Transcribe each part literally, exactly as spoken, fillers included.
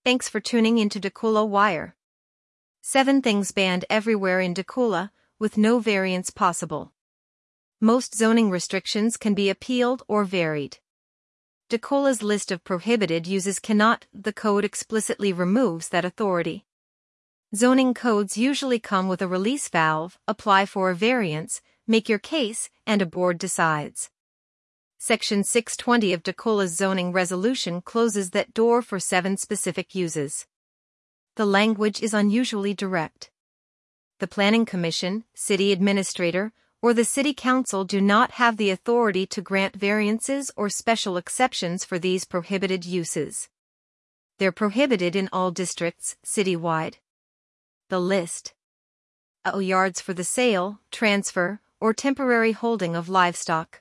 Thanks for tuning into Dakula Wire. Seven things banned everywhere in Dakula, with no variance possible. Most zoning restrictions can be appealed or varied. Dakula's list of prohibited uses cannot, the code explicitly removes that authority. Zoning codes usually come with a release valve, apply for a variance, make your case, and a board decides. Section six twenty of Dakula's zoning resolution closes that door for seven specific uses. The language is unusually direct. The Planning Commission, City Administrator, or the City Council do not have the authority to grant variances or special exceptions for these prohibited uses. They're prohibited in all districts, citywide. The list. A. Yards for the sale, transfer, or temporary holding of livestock.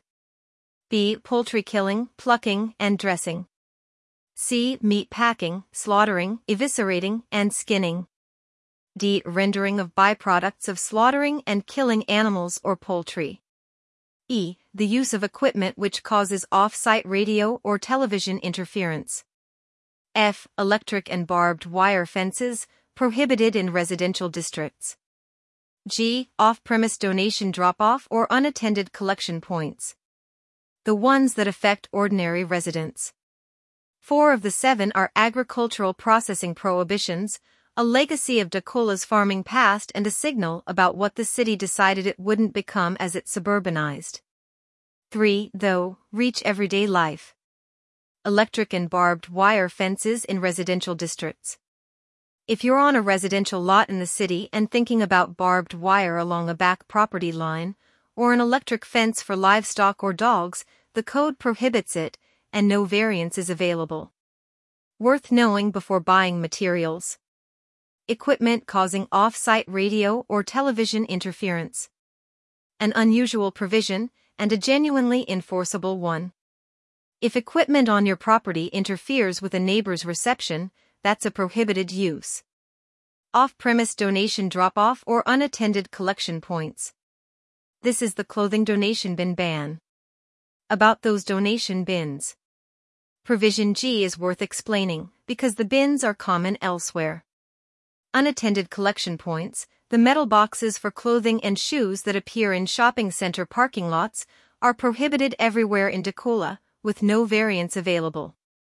B. Poultry killing, plucking, and dressing. C. Meat packing, slaughtering, eviscerating, and skinning. D. Rendering of byproducts of slaughtering and killing animals or poultry. E. The use of equipment which causes off-site radio or television interference. F. Electric and barbed wire fences, prohibited in residential districts. G. Off-premise donation drop-off or unattended collection points. The ones that affect ordinary residents. Four of the seven are agricultural processing prohibitions, a legacy of Dakula's farming past and a signal about what the city decided it wouldn't become as it suburbanized. Three, though, reach everyday life. Electric and barbed wire fences in residential districts. If you're on a residential lot in the city and thinking about barbed wire along a back property line, or an electric fence for livestock or dogs, the code prohibits it, and no variance is available. Worth knowing before buying materials. Equipment causing off-site radio or television interference. An unusual provision, and a genuinely enforceable one. If equipment on your property interferes with a neighbor's reception, that's a prohibited use. Off-premise donation drop-off or unattended collection points. This is the clothing donation bin ban. About those donation bins. Provision G is worth explaining, because the bins are common elsewhere. Unattended collection points, the metal boxes for clothing and shoes that appear in shopping center parking lots, are prohibited everywhere in Dakula, with no variance available.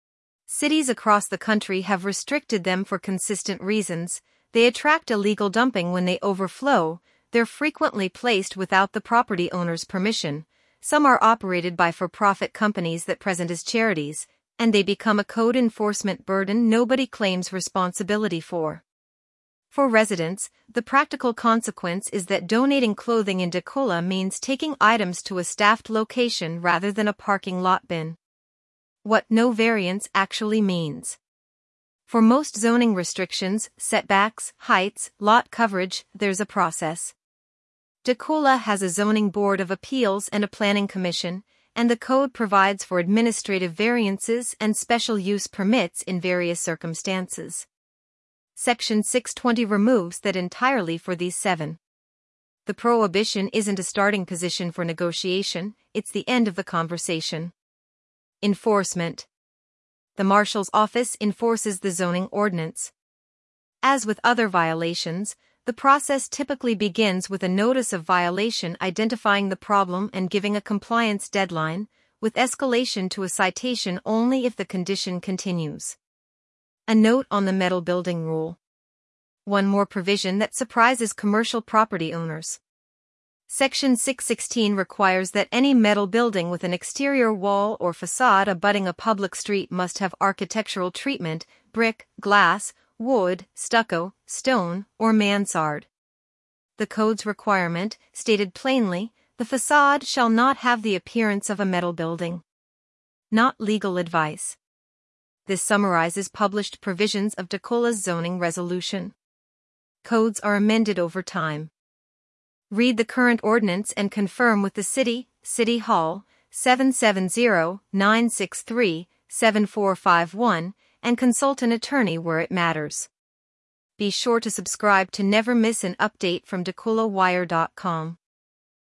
Cities across the country have restricted them for consistent reasons. They attract illegal dumping when they overflow, they're frequently placed without the property owner's permission, some are operated by for-profit companies that present as charities, and they become a code enforcement burden nobody claims responsibility for. For residents, the practical consequence is that donating clothing in Dakula means taking items to a staffed location rather than a parking lot bin. What no variance actually means. For most zoning restrictions, setbacks, heights, lot coverage, there's a process. Dakula has a zoning board of appeals and a planning commission, and the code provides for administrative variances and special use permits in various circumstances. Section six twenty removes that entirely for these seven. The prohibition isn't a starting position for negotiation, it's the end of the conversation. Enforcement. The Marshal's Office enforces the zoning ordinance. As with other violations, the process typically begins with a notice of violation identifying the problem and giving a compliance deadline, with escalation to a citation only if the condition continues. A note on the metal building rule. One more provision that surprises commercial property owners. Section six sixteen requires that any metal building with an exterior wall or facade abutting a public street must have architectural treatment, brick, glass, wood, stucco, stone, or mansard. The code's requirement, stated plainly, the facade shall not have the appearance of a metal building. Not legal advice. This summarizes published provisions of Dakula's zoning resolution. Codes are amended over time. Read the current ordinance and confirm with the City, City Hall, seven seven zero, nine six three, seven four five one, and consult an attorney where it matters. Be sure to subscribe to never miss an update from Dakula Wire dot com.